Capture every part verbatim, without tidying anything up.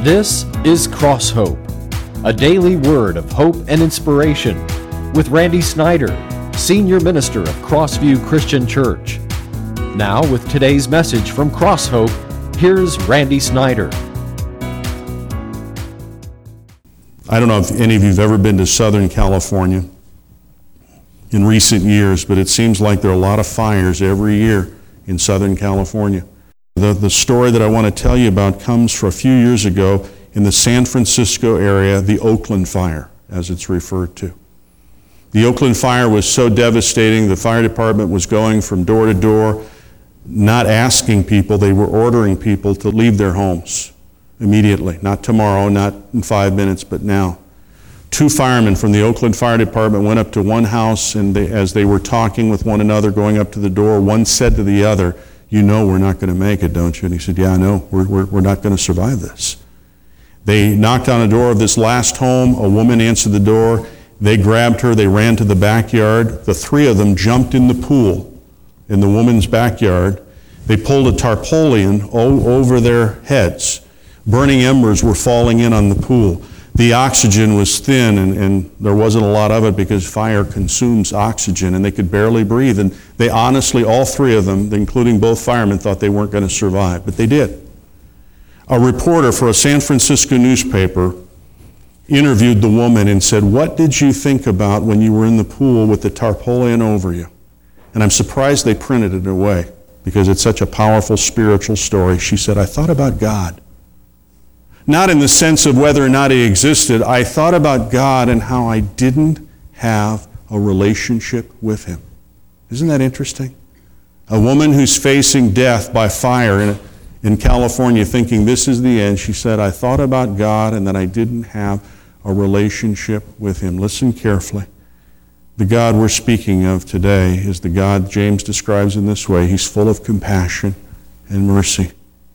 This is Cross Hope, a daily word of hope and inspiration with Randy Snyder, Senior Minister of Crossview Christian Church. Now with today's message from Cross Hope, here's Randy Snyder. I don't know if any of you have ever been to Southern California in recent years, but it seems like there are a lot of fires every year in Southern California. The, the story that I want to tell you about comes from a few years ago in the San Francisco area, the Oakland Fire, as it's referred to. The Oakland Fire was so devastating, the fire department was going from door to door, not asking people, they were ordering people to leave their homes immediately. Not tomorrow, not in five minutes, but now. Two firemen from the Oakland Fire Department went up to one house, and they, as they were talking with one another, going up to the door, one said to the other, "You know we're not going to make it, don't you?" And he said, "Yeah, I know. We're, we're, we're not going to survive this." They knocked on the door of this last home. A woman answered the door. They grabbed her. They ran to the backyard. The three of them jumped in the pool in the woman's backyard. They pulled a tarpaulin o- over their heads. Burning embers were falling in on the pool. The oxygen was thin, and, and there wasn't a lot of it because fire consumes oxygen, and they could barely breathe. And they honestly, all three of them, including both firemen, thought they weren't going to survive, but they did. A reporter for a San Francisco newspaper interviewed the woman and said, "What did you think about when you were in the pool with the tarpaulin over you?" And I'm surprised they printed it away because it's such a powerful spiritual story. She said, "I thought about God. Not in the sense of whether or not he existed. I thought about God and how I didn't have a relationship with him." Isn't that interesting? A woman who's facing death by fire in, in California thinking this is the end, she said, "I thought about God and that I didn't have a relationship with him." Listen carefully. The God we're speaking of today is the God James describes in this way. He's full of compassion and mercy.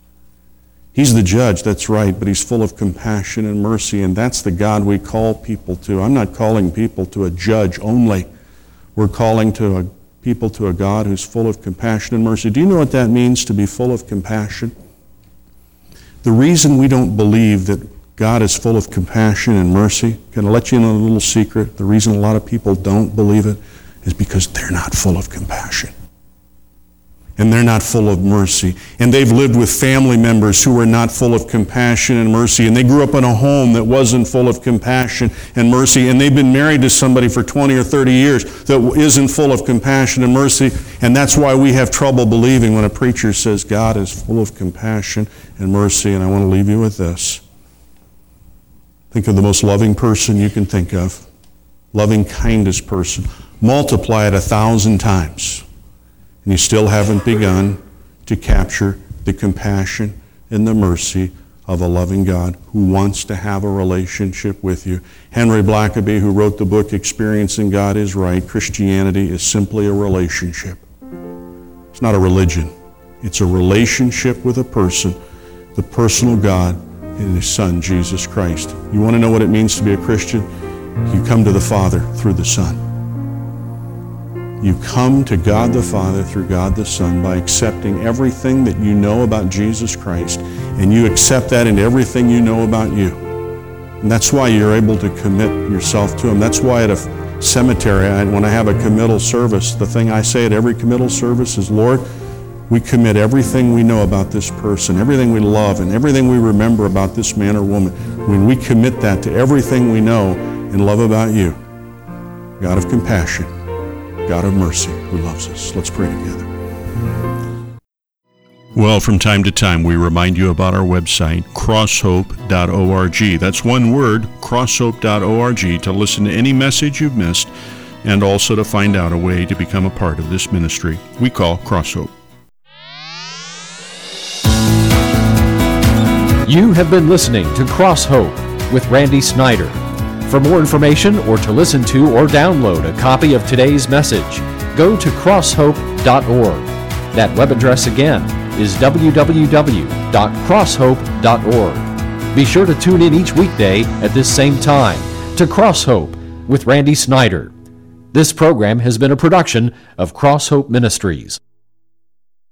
He's the judge, that's right, but he's full of compassion and mercy, and that's the God we call people to. I'm not calling people to a judge only. We're calling to a, people to a God who's full of compassion and mercy. Do you know what that means, to be full of compassion? The reason we don't believe that God is full of compassion and mercy, can I let you in on a little secret? The reason a lot of people don't believe it is because they're not full of compassion. And they're not full of mercy. And they've lived with family members who are not full of compassion and mercy. And they grew up in a home that wasn't full of compassion and mercy. And they've been married to somebody for twenty or thirty years that isn't full of compassion and mercy. And that's why we have trouble believing when a preacher says God is full of compassion and mercy. And I want to leave you with this. Think of the most loving person you can think of. Loving, kindest person. Multiply it a thousand times. And you still haven't begun to capture the compassion and the mercy of a loving God who wants to have a relationship with you. Henry Blackaby, who wrote the book Experiencing God is Right, Christianity is simply a relationship. It's not a religion. It's a relationship with a person, the personal God and his Son, Jesus Christ. You want to know what it means to be a Christian? You come to the Father through the Son. You come to God the Father through God the Son by accepting everything that you know about Jesus Christ, and you accept that in everything you know about you. And that's why you're able to commit yourself to him. That's why at a cemetery, I, when I have a committal service, the thing I say at every committal service is, "Lord, we commit everything we know about this person, everything we love, and everything we remember about this man or woman. When we commit that to everything we know and love about you, God of compassion, God of mercy, who loves us." Let's pray together. Well, from time to time, we remind you about our website, cross hope dot org. That's one word, cross hope dot org, to listen to any message you've missed and also to find out a way to become a part of this ministry we call Cross Hope. You have been listening to Cross Hope with Randy Snyder. For more information or to listen to or download a copy of today's message, go to cross hope dot org. That web address again is w w w dot cross hope dot org. Be sure to tune in each weekday at this same time to Cross Hope with Randy Snyder. This program has been a production of Cross Hope Ministries.